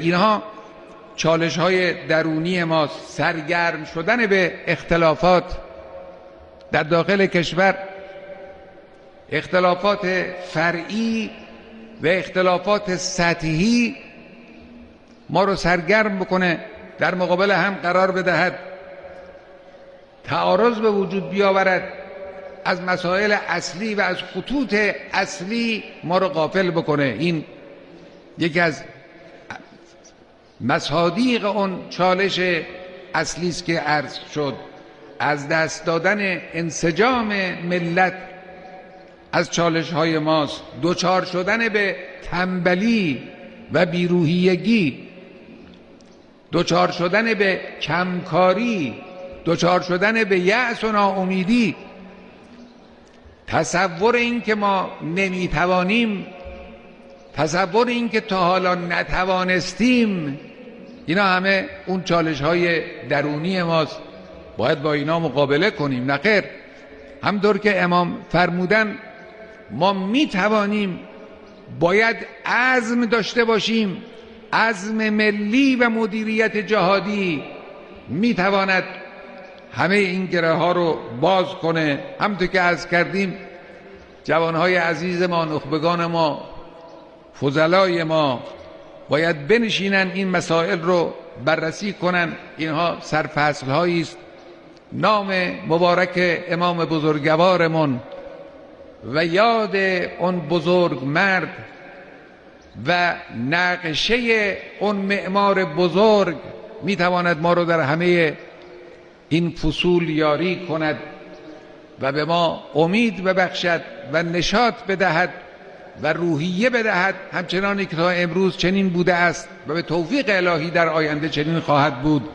اینها چالش های درونی ماست. سرگرم شدن به اختلافات در داخل کشور، اختلافات فرعی و اختلافات سطحی ما رو سرگرم بکنه، در مقابل هم قرار بدهد، تعارض به وجود بیاورد، از مسائل اصلی و از خطوط اصلی ما رو غافل بکنه. این یکی از مصادیق اون چالش اصلی است که عرض شد، از دست دادن انسجام ملت از چالش های ماست، دوچار شدن به تنبلی و بیروحیگی، دوچار شدن به کمکاری، دوچار شدن به یأس و ناامیدی. تصور این که ما نمیتوانیم، تصور این که تا حالا نتوانستیم، اینا همه اون چالش های درونی ماست، باید با اینا مقابله کنیم. نخیر، همطور که امام فرمودن ما میتوانیم، باید عزم داشته باشیم. عزم ملی و مدیریت جهادی میتواند همه این گره ها رو باز کنه. همطور که عرض کردیم جوانهای عزیز ما، نخبگان ما، فضلای ما باید بنشینن این مسائل رو بررسی کنن. اینها سرفصل هایی است. نام مبارک امام بزرگوارمون و یاد اون بزرگ مرد و نقشه اون معمار بزرگ میتواند ما رو در همه این فصول یاری کند و به ما امید ببخشد و نشاط بدهد و روحیه بدهد، همچنانی که تا امروز چنین بوده است و به توفیق الهی در آینده چنین خواهد بود.